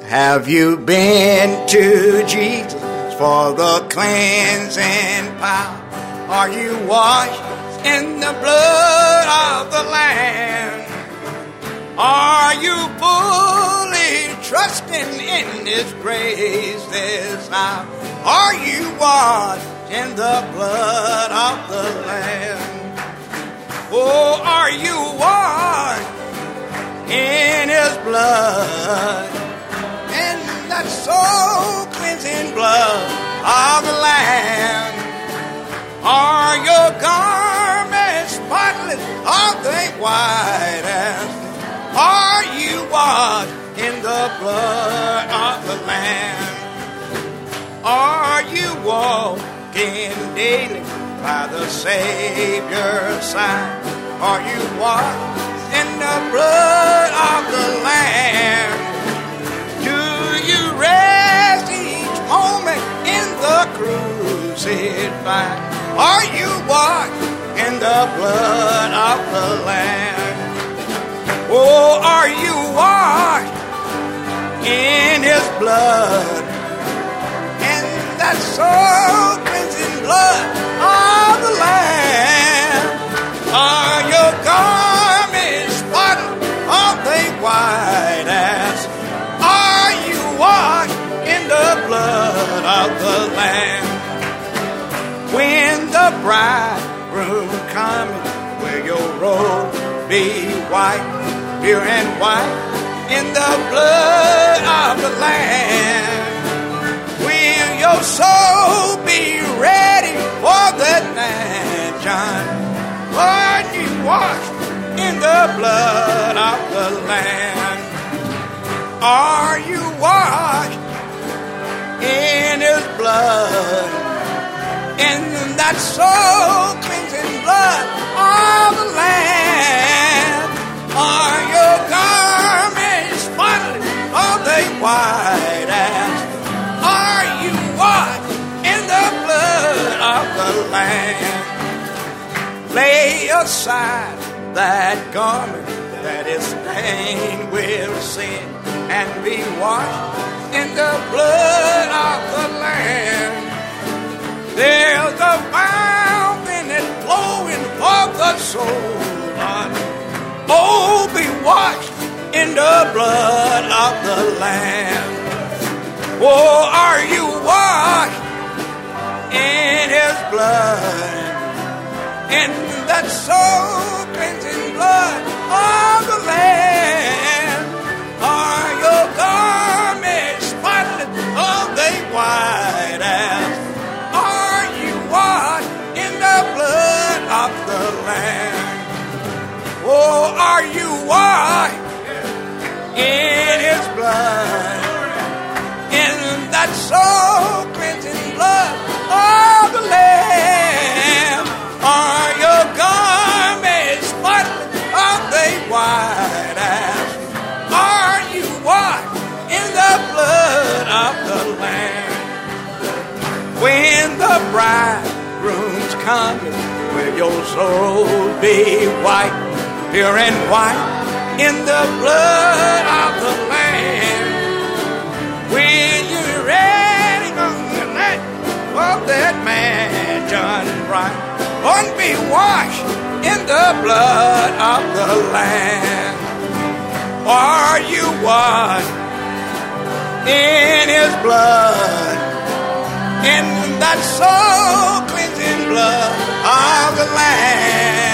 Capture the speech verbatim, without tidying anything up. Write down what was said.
Have you been to Jesus for the cleansing power? Are you washed in the blood of the Lamb? Are you fully trusting in His grace this hour? Are you washed in the blood of the Lamb? Oh, are you washed in His blood? In that soul cleansing blood of the Lamb? Are your garments spotless? Are they white as snow? Are you washed in the blood of the Lamb? Are you walking daily by the Savior's side? Are you washed in the blood of the Lamb? Do you rest each moment in the crucified? Are you washed in the blood of the Lamb? Oh, are you washed in His blood? In that soul cleansing blood of the Lamb? Are your garments spotted? Are they white as? Are you washed in the blood of the Lamb? When the bridegroom comes, will your robe be white, pure and white, in the blood of the Lamb? Will your soul be ready for that mansion? Are you washed in the blood of the Lamb? Are you washed in His blood? In that soul cleansing blood of the Lamb? Are your garments spotless? Are they white as? Are you washed in the blood of the Lamb? Lay aside that garment that is stained with sin and be washed in the blood of the Lamb. There's a fountain that's flowing for the soul. Oh, be washed in the blood of the Lamb. Oh, are you washed in His blood? In that soul cleansing blood of the Lamb? Are your garments spotless? Are they white as? Are you washed in the blood of the Lamb? Oh, are you washed in His blood? In that soul cleansing blood of the Lamb? Are your garments spotless? Are they white as? Are you washed in the blood of the Lamb? When the bridegroom's coming, will your soul be white, pure and white, in the blood of the Lamb? Will you be ready on the night of that mansion bright? Or be washed in the blood of the Lamb? Are you washed in His blood? In that soul cleansing blood of the Lamb?